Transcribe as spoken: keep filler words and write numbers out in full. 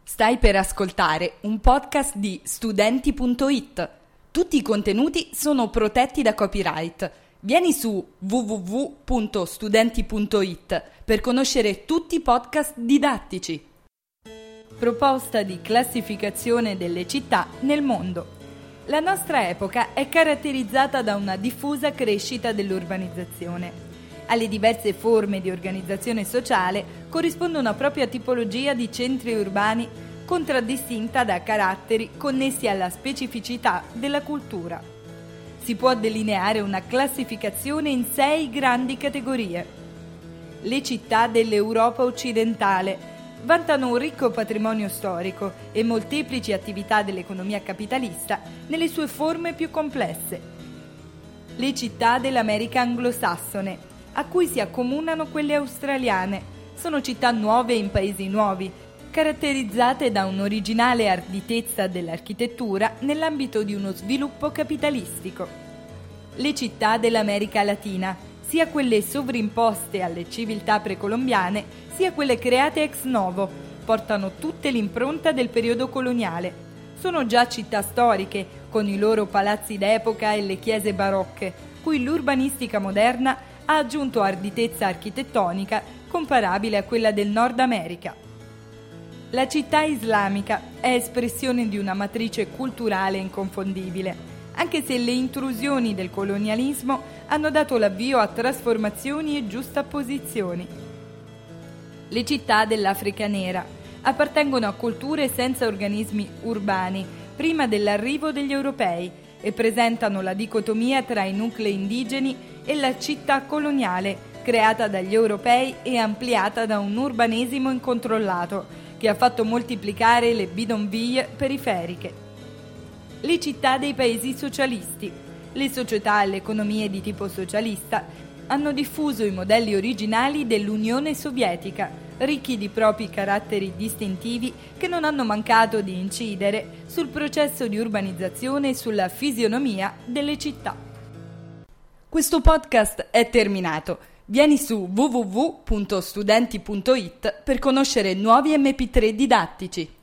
Stai per ascoltare un podcast di studenti punto it. Tutti i contenuti sono protetti da copyright. Vieni su w w w punto studenti punto it per conoscere tutti i podcast didattici. Proposta di classificazione delle città nel mondo. La nostra epoca è caratterizzata da una diffusa crescita dell'urbanizzazione. Alle diverse forme di organizzazione sociale corrisponde una propria tipologia di centri urbani contraddistinta da caratteri connessi alla specificità della cultura. Si può delineare una classificazione in sei grandi categorie. Le città dell'Europa occidentale vantano un ricco patrimonio storico e molteplici attività dell'economia capitalista nelle sue forme più complesse. Le città dell'America anglosassone, a cui si accomunano quelle australiane, sono città nuove in paesi nuovi, caratterizzate da un'originale arditezza dell'architettura nell'ambito di uno sviluppo capitalistico. Le città dell'America Latina, sia quelle sovrimposte alle civiltà precolombiane, sia quelle create ex novo, portano tutte l'impronta del periodo coloniale. Sono già città storiche, con i loro palazzi d'epoca e le chiese barocche, cui l'urbanistica moderna ha aggiunto arditezza architettonica comparabile a quella del Nord America. La città islamica è espressione di una matrice culturale inconfondibile, anche se le intrusioni del colonialismo hanno dato l'avvio a trasformazioni e giustapposizioni. Le città dell'Africa nera appartengono a culture senza organismi urbani prima dell'arrivo degli europei e presentano la dicotomia tra i nuclei indigeni e la città coloniale, creata dagli europei e ampliata da un urbanesimo incontrollato, che ha fatto moltiplicare le bidonville periferiche. Le città dei paesi socialisti. Le società e le economie di tipo socialista hanno diffuso i modelli originali dell'Unione Sovietica, ricchi di propri caratteri distintivi che non hanno mancato di incidere sul processo di urbanizzazione e sulla fisionomia delle città. Questo podcast è terminato. Vieni su w w w punto studenti punto it per conoscere nuovi emme pi tre didattici.